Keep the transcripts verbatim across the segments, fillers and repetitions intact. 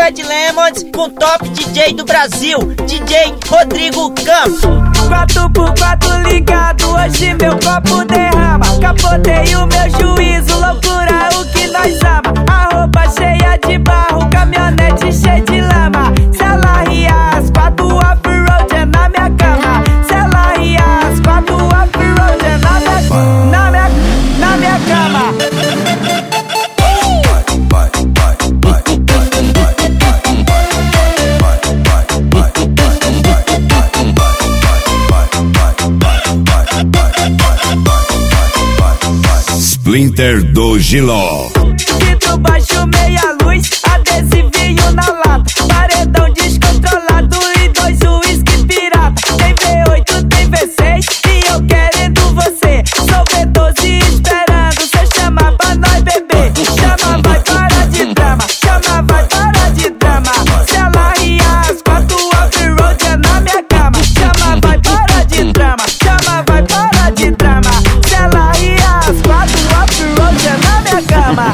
Red Lemons com top D J do Brasil, D J Rodrigo Campos. Quatro por quatro ligado, hoje meu copo derrama. Capotei o meu juízo, loucura o que nós ama. A roupa cheia de barro, caminhonete cheia de lama. Se ela ria as quatro, off-road é na minha cama. Se ela ria as quatro, off-road é na minha, na minha, na minha cama. Splinter do Giló. Vidro baixo, meia luz, adesivinho na lata. Paredão descontrolado e dois uísque pirata. Tem V oito, tem V seis e eu querendo você. Sou V doze esperando cê chamar pra nós beber. Chama, vai parar de drama, chama, vai parar de drama. Se ela ria as quatro, off-road é na minha cama. Chama, vai parar de drama, chama, vai parar de drama. Se ela ria as quatro, off-road é na minha cama.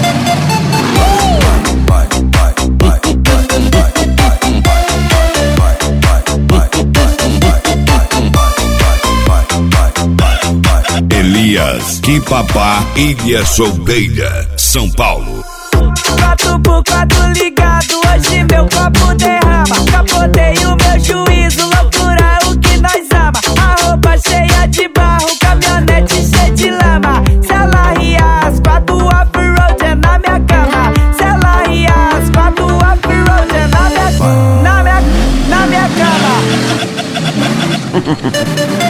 Elias, Quipapá, Ilha Solteira, São Paulo. Quatro por quatro ligado, hoje meu copo derrama. Capotei o meu juízo, loucura o que nós ama. A roupa cheia de barro, caminhonete cheia de lama. Se ela ria as quatro, off-road é na minha cama. Se ela ria as quatro, off-road é na minha, na minha, na minha cama.